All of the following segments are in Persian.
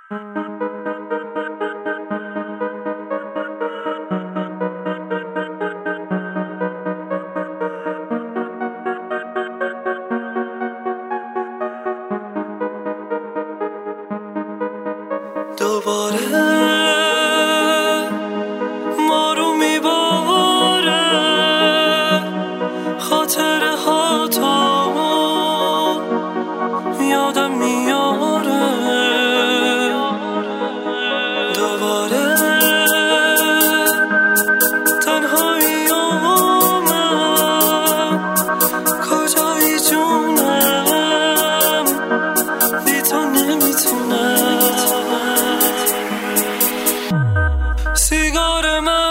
دوباره ما رو میباره خاطره ها تا یادم میاره. دوباره تنهایی من کجایی جونم بی تو نمیتونم. سیگار من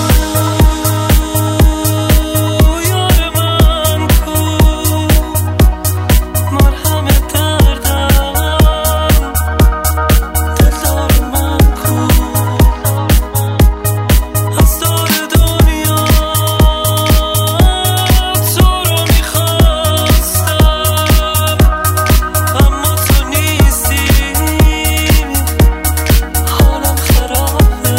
کو یار من کو مرهم دردم دلدار من کو از دور دنیا تو رو میخواستم اما تو نیستی حالم خرابه.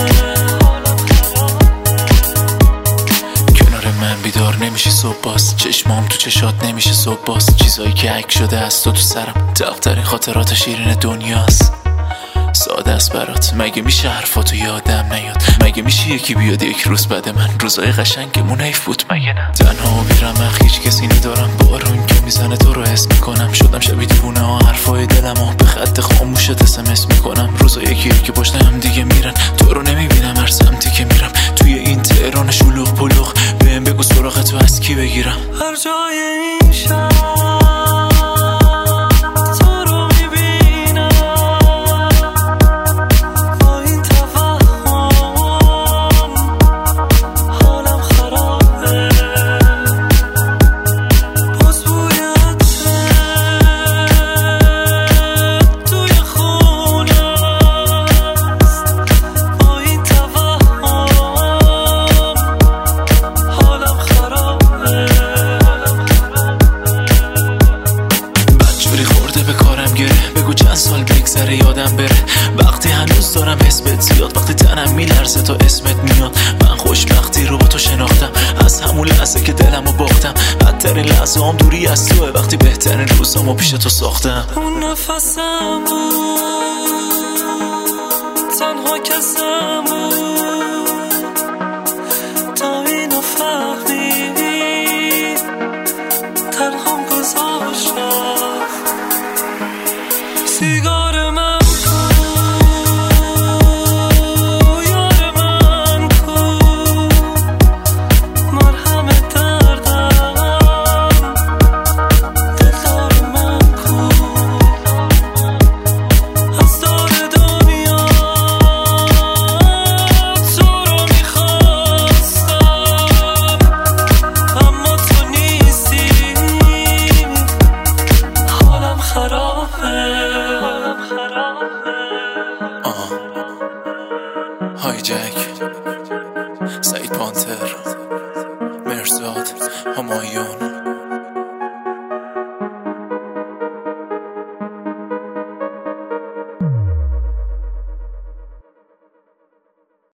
من بیدار نمیشه صبح باز چشمام تو چشات نمیشه صبح باز چیزایی که حک شده از تو سرم تلخترین خاطرات شیرین دنیاست. ساده است برات مگه میشه حرفاتو یادم نیاد؟ مگه میشه یکی بیاد یک روز بعد من روزای قشنگمون حیف بود مگه نه؟ تنها و بی‌رمق هیچ کسی ندارم بارون که میزنه تو رو حس میکنم شدم شبیه دیوونه ها حرفای دلمو به خط خاموشت اسمس میکنم روزای یکی که پشت هم دیگه میرن تو رو نمیبینم هر سمتی که میرم توی این تهران شلوغ پلوغ بهم بگو سراغ تو از کی بگیرم. هر جای این شهر تو رو میبینم با این توهم حالم خرابه. باز بوی عطر توی خونه است با این توهم حالم خرابه. بدجوری خورده به کارم گره بگو چند سال بگذره یادم بره وقتی هنوز دارم اسمت زیاد وقتی تنم میلرزه تا اسمت میاد. من خوشبختی رو با تو شناختم از همون لحظه که دلمو باختم بدترین لحظه هم دوری از توه وقتی بهترین روزامو پیش تو ساختم. اون نفسم بود تنها کسم بود تا اینو فهمید تنهام گذاشتم. سیگار من کو یار من کو مرهم دردم دلدار من کو از دور دنیا تو رو میخواستم اما تو نیستی حالم خرابه. هایجک سعید پانتر مرزاد همایون